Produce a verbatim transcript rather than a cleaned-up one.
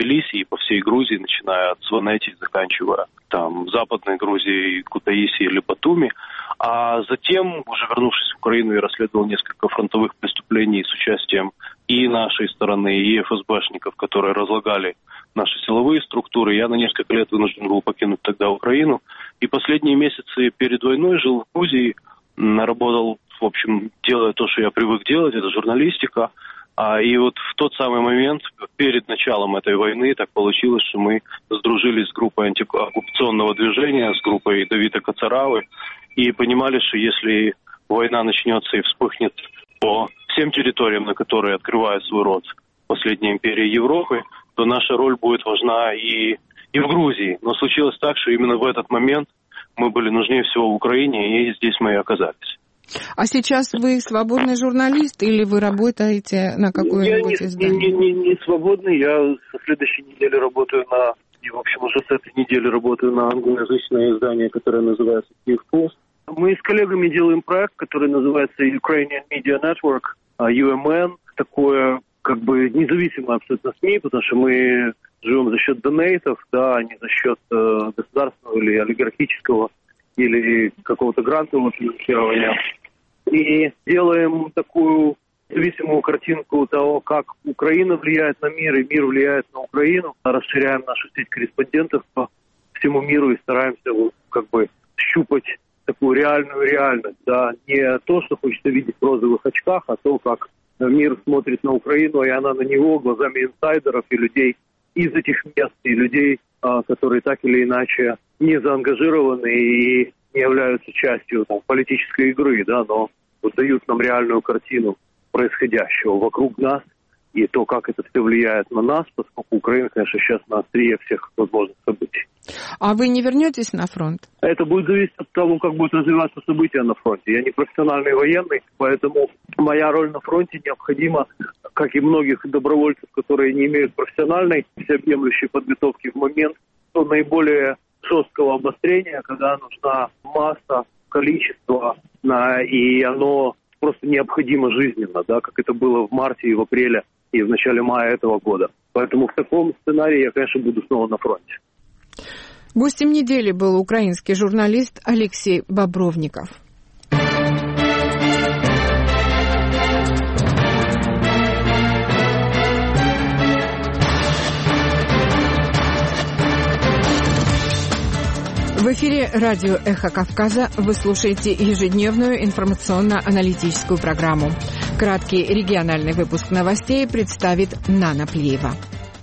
Тбилиси и по всей Грузии, начиная от Сванети, заканчивая там Западной Грузией, Кутаиси или Батуми. А затем, уже вернувшись в Украину, я расследовал несколько фронтовых преступлений с участием и нашей стороны, и эф эс бэшников, которые разлагали наши силовые структуры. Я на несколько лет вынужден был покинуть тогда Украину. И последние месяцы перед войной жил в Грузии, работал, в общем, делая то, что я привык делать, это журналистика. А, и вот в тот самый момент, перед началом этой войны, так получилось, что мы сдружились с группой антиоккупационного движения, с группой Давида Кацаравы, и понимали, что если война начнется и вспыхнет по всем территориям, на которые открывает свой рот последняя империя Европы, то наша роль будет важна и, и в Грузии. Но случилось так, что именно в этот момент мы были нужнее всего в Украине, и здесь мы и оказались. А сейчас вы свободный журналист или вы работаете на какое-нибудь я издание? Я не, не, не свободный, я со следующей недели работаю на, и в общем уже с этой недели работаю на англоязычное издание, которое называется Kyiv Post. Мы с коллегами делаем проект, который называется Ukrainian Media Network, ю эм эн, такое как бы независимое абсолютно СМИ, потому что мы живем за счет донейтов, да, а не за счет э, государственного или олигархического или какого-то грантового финансирования. И делаем такую независимую картинку того, как Украина влияет на мир, и мир влияет на Украину. Расширяем нашу сеть корреспондентов по всему миру и стараемся как бы щупать такую реальную реальность. Да, не то, что хочется видеть в розовых очках, а то, как мир смотрит на Украину, и она на него глазами инсайдеров и людей из этих мест, и людей, которые так или иначе не заангажированы и не являются частью там, политической игры, да, но вот дают нам реальную картину происходящего вокруг нас и то, как это все влияет на нас, поскольку Украина, конечно, сейчас на острие всех возможных событий. А вы не вернетесь на фронт? Это будет зависеть от того, как будут развиваться события на фронте. Я не профессиональный военный, поэтому моя роль на фронте необходима, как и многих добровольцев, которые не имеют профессиональной всеобъемлющей подготовки в момент то наиболее жесткого обострения, когда нужна масса, количество, и оно просто необходимо жизненно, да, как это было в марте и в апреле и в начале мая этого года. Поэтому в таком сценарии я, конечно, буду снова на фронте. Гостем недели был украинский журналист Алексей Бобровников. В эфире радио «Эхо Кавказа» вы слушаете ежедневную информационно-аналитическую программу. Краткий региональный выпуск новостей представит Нана Плиева.